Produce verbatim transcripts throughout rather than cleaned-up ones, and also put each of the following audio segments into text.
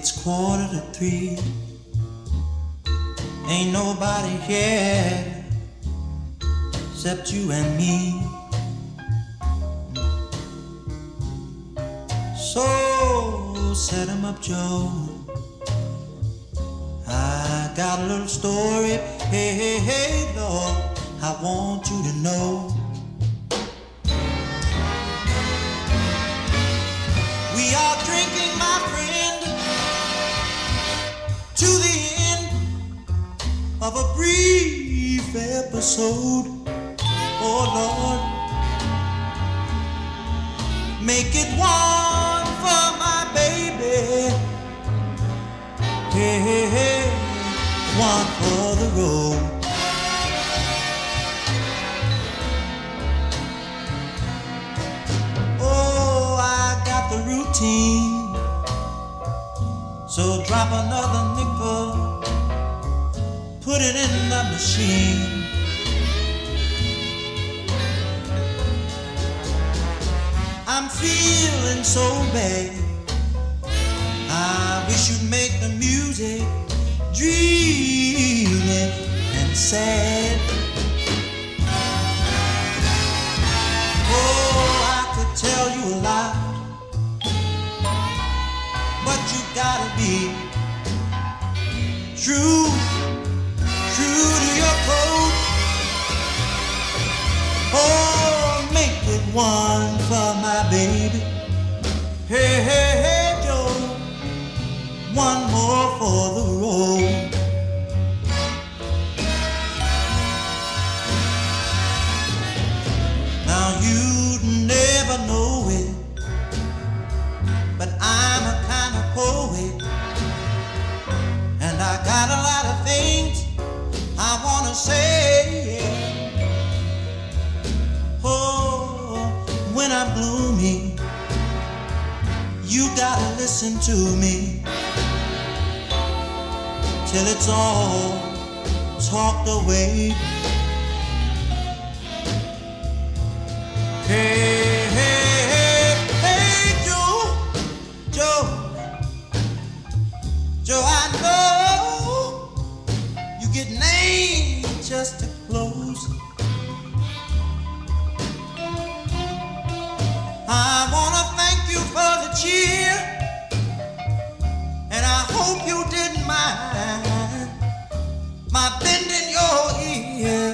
It's quarter to three. Ain't nobody here except you and me. So set 'em up, Joe. I got a little story. Hey, hey, hey, Lord, I want you to know. We are drinking, my friend, to the end of a brief episode. Oh Lord, make it one for my baby. Hey, hey, hey, one for the road. Oh, I got the routine, so drop another nickel, put it in the machine. I'm feeling so bad, I wish you'd make the music dreamy and sad. Oh, I could tell you a lot, but you gotta be true, true to your code. Oh, make it one for my baby. Hey, hey, hey, Joe, one more for the road. Now you'd never know it, but I'm a kind of poet, and I got a lot of things I wanna say. Oh, when I'm gloomy, you gotta listen to me till it's all talked away. Hey, hey, hey, hey, Joe, Joe, Joe, I know you get named just to close. I wanna thank you for the cheer, and I hope you didn't mind my bending your ear.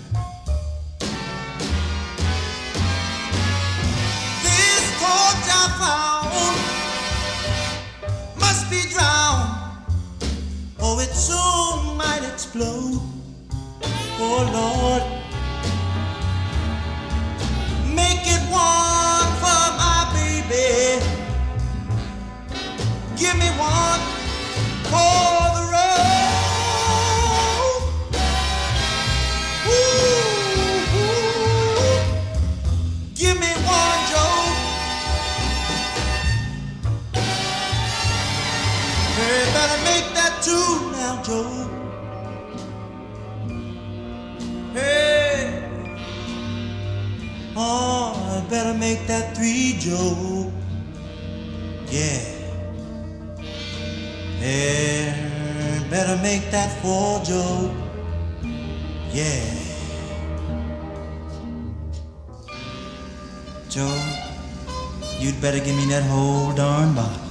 This torch I found must be drowned, or it soon might explode. Oh Lord, make it one for my baby. Give me one for the road. Ooh, ooh. Give me one, Joe. Hey, better make that two now, Joe. Hey, oh, I better make that three, Joe. Yeah. Yeah, better make that four, Joe. Yeah. Joe, you'd better give me that whole darn bottle.